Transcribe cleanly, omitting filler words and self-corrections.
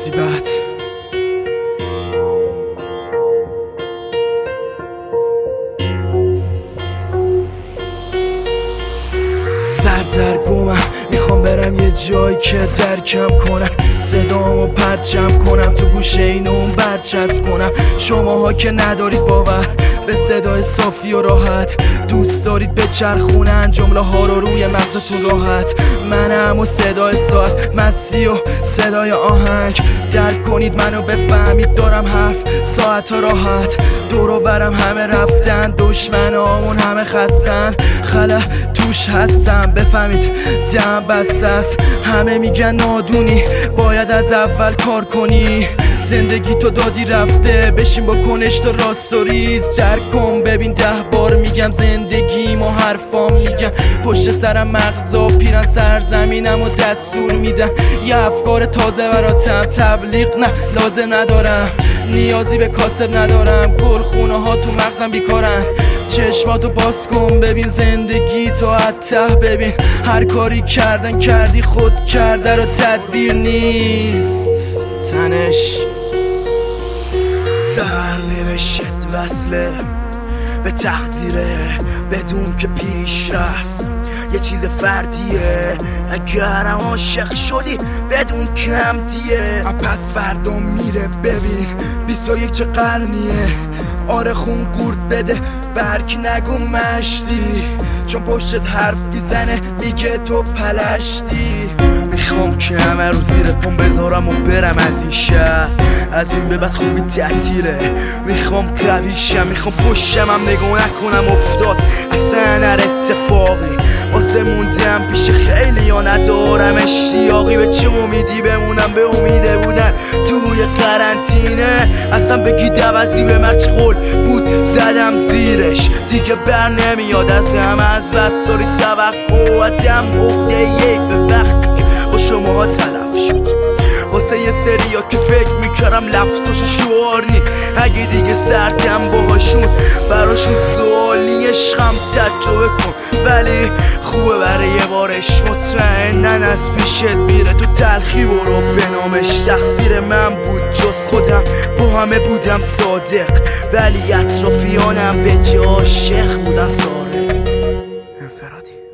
مصیبت. سردرگمم، میخوام برم یه جایی که درکم کنم، صدامو پرچم کنم، تو گوشه این اون برچسب کنم. شماها که ندارید باور به صدای صافی و راحت، دوست دارید به چرخونن جمله ها رو روی مغزتون راحت. منم و صدای ساعت، مسی و صدای آهنگ، درک کنید منو بفهمید دارم حرف ساعت ها راحت. دورو برم همه رفتن، دشمنامون همه خستن، خلا توش هستم بفهمید دم بسته است. همه میگن نادونی باید از اول کار کنی، زندگی تو دادی رفته بشین با کنش تو راست و ریز. درک کن ببین 10 بار میگم زندگیم و حرفام میگم، پشت سرم مغزا پیرن سرزمینم و دستور میدن. یه افکار تازه براتم تبلیغ نه لازم ندارم، نیازی به کاسب ندارم، گل خونه ها تو مغزم بیکارن. چشماتو باز کن ببین زندگی تو ته، ببین هر کاری کردن کردی خود کرده رو تدبیر نیست. تنش سرنوشت وصله به تقدیره بدون که پیش رفت یه چیز فردیه، اگرم عاشق شدی بدون کمتیه. پس فردا میره ببین 21 چه قرنیه، آره خون گورد بده برک نگو مشتی، چون پشتت حرف میزنه میگه تو پلشتی. میخوام که همه رو زیر پام بذارم و برم از این شهر، از این به بعد خوبی تعطیله. میخوام قوی شم، میخوام پشتم هم نگاه نکنم افتاد اصلا هر اتفاقی. واسه موندم پیش خیلی ها ندارم اشتیاقی، به چه امیدی بمونم به امیده بودن توی قرنطینه. اصلا بگی دوازی به مرچ قول بود زدم زیرش، دیگه بر نمیاد از همه از بس داری توقع عدم عقده یک به وقتی که با شما تلف شد. واسه یه سریا که فکر میکردم لفظش شعار نی، اگه دیگه سردم باهاشون براشون سوالی عشقم تجربه کن، ولی خوبه برای یه بارش مطمئنن از پیشت میره. تو تلخی برو به نامش، تقصیر من بود جز خودم با همه بودم صادق، ولی اطرافیانم به جا عاشق بودن صادق. انفرادی